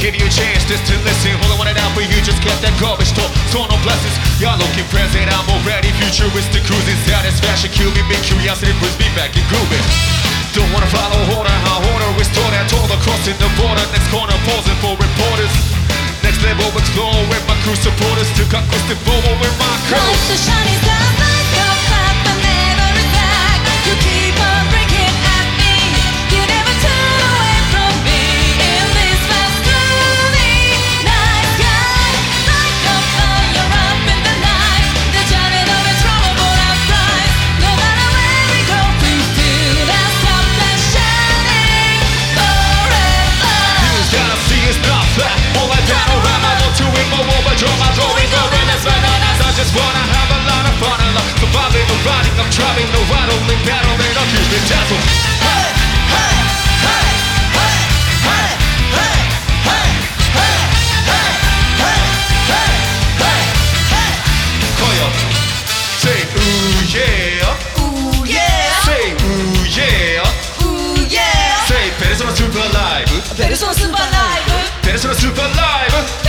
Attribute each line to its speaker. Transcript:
Speaker 1: give you a chance just to listen. All I wanted out for you, just get that garbage talk. So no blessings, y'all looking present. I'm already futuristic, cruising. Satisfaction, kill me, big curiosity brings me back and grooving. Don't wanna follow order, how order is taught at all across in the border. Next corner, pausing for reporters. Next level, explore with my crew supporters. To conquest the ball with my crew.
Speaker 2: Life's a shiny star like your path, but never attack. You keep on breaking at me. You never turn away from me. In this fast-moving night sky, like a fire up in the night. The giant of its rollable uprise. No matter where we go, please do not stop that shining forever.
Speaker 1: You gotta see it's not flat. All I got around my look to it, my wall, but draw my going, gorillas, bananas. I just wanna have a lot of fun and love. Surviving, no riding, I'm driving, no ride, only battling, I'll keep it dazzle.
Speaker 2: Hey, hey, hey, hey, hey, hey, hey, hey, hey, hey, hey, hey, hey.
Speaker 1: Koyo. Say ooh yeah.
Speaker 2: Ooh yeah,
Speaker 1: Say ooh yeah.
Speaker 2: ooh yeah.
Speaker 1: Say Persona Super Live.
Speaker 2: Persona Super Live.
Speaker 1: Persona Super Live.